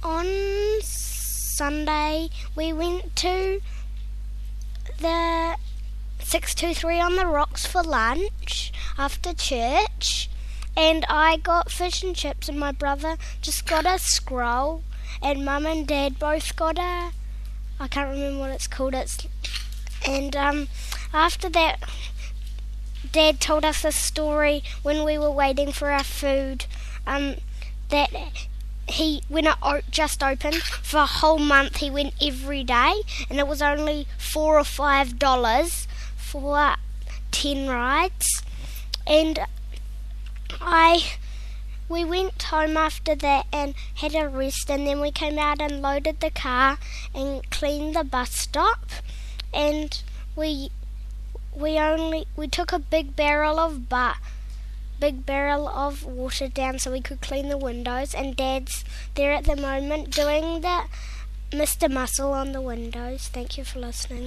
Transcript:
On Sunday we went to the 623 on the rocks for lunch after church, and I got fish and chips, and my brother just got a scroll, and Mum and Dad both got I can't remember what it's called. After that, Dad told us a story when we were waiting for our food, that when it just opened, for a whole month he went every day, and it was only $4 or $5 for 10 rides. And we went home after that and had a rest, and then we came out and loaded the car and cleaned the bus stop, and we took a big barrel of water down so we could clean the windows, and Dad's there at the moment doing the Mr. Muscle on the windows. Thank you for listening.